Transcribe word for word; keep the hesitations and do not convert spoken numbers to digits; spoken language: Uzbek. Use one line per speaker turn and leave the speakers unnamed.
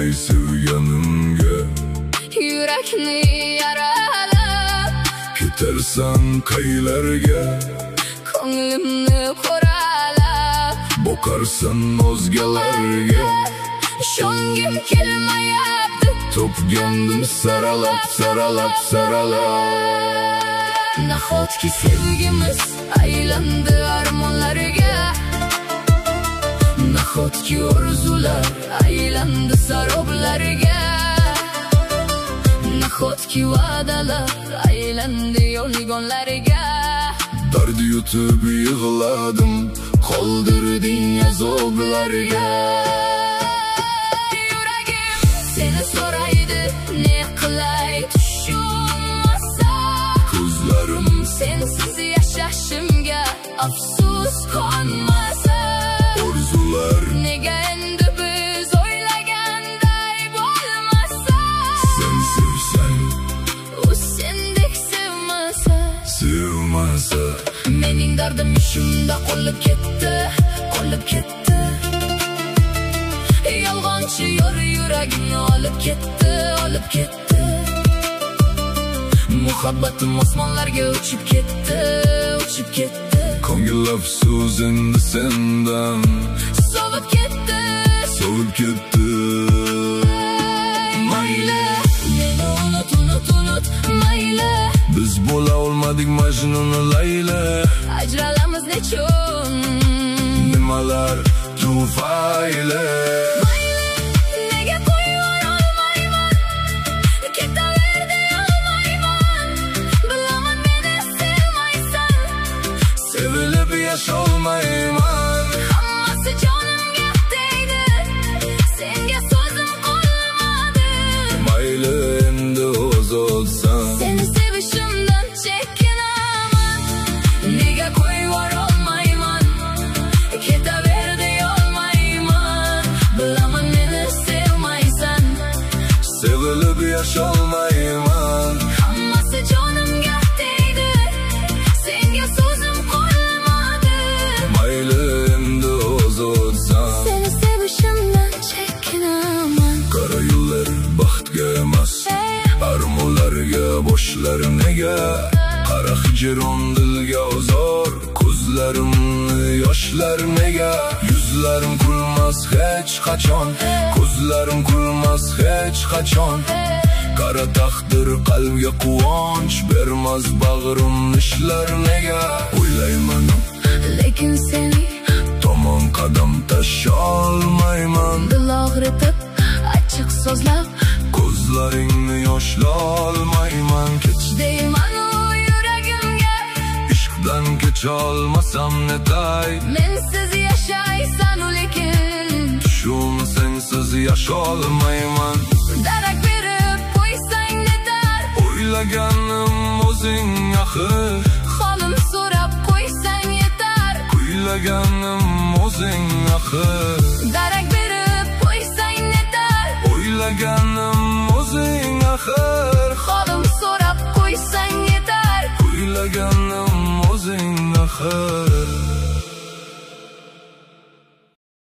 etmay sevganimga.
Yurakni yaralab
ketarsan qaylarga.
Ko'nglimni qoralab
boqarsan o'zgalarga.
Ishongim kelmayapti,
to'pgandim saralab saralab saralab.
Nahotki sevgimiz aylandi armonlarga. Nahotki orzular aylandi saroblarga. Nahotki va'dalar aylandi yolg'onlarga.
Dard yutib yig'ladim, qoldirding azoblarga.
Yuragim seni so'raydi, ne qilay tushunmasa.
Ko'zlarim
sensiz yashashimga afsus qonmasa.
Orzular
nega endi biz o'ylaganday bo'lmasa.
Sen sevsan,
u sendek sevmasa.
Sevmasa.
Mening dardim ishimda qolib ketdi, qolib ketdi. Yolg'onchi yor yuragimni olib ketdi, olib ketdi. Muhabbatim osmonlarga uchib ketdi, uchib ketdi.
Ko'ngil afsus endi sendan
sovib ketdi,
sovib ketdi.
Mayli, meni unut, unut, unut, mayli.
Biz bo'la olmadik Majnun Layla.
Ajralamiz nechun,
nimalar tufayli.
Mayli, nega qo'yib olmayman, ketaver deyolmayman. Bilaman meni sevmaysan,
sevilib yasholmayman.
hammasi jonimga tegdi, senga so'zim qolmadi.
Mayli endi ozodsan.
Seni sevishimdan chekinaman, nega qo'yib olmayman, ketaver deyolmayman. Bilaman meni sevmaysan,
Sevilib yasholmayman.
hammasi jonimga tegdi, senga so'zim qolmadi.
Mayli endi ozodsan.
Seni sevishimdan chekinaman.
Qara yo'llar baxtga emas, armonlarga boshlar nega. Qara hijron dilga ozor, ko'zlarimni yoshlar nega. Yuzlarim kulmas hech qachon, ko'zlarim kulmas hech qachon. Qara taqdir qalbga quvonch bermas, bag'rim ishlar nega. O'ylayman
Lekin seni
tomon qadam tasholmayman.
dil og'ritib achchiq so'zlab
Ko'zlaringni yoshlolmayman. Kech
deyman u yuragimga.
ishqdan kecholmasam netay.
Mensiz yashaysan u lekin
Tushum sensiz yasholmayman.
darak berib qo'ysang netar.
O'ylaganim o'zing axir,
Holim so'rab qo'ysang yetar.
kuylaganim o'zing axir.
Darak berib qo'ysang netar.
O'ylaganim o'zing axir.
Holim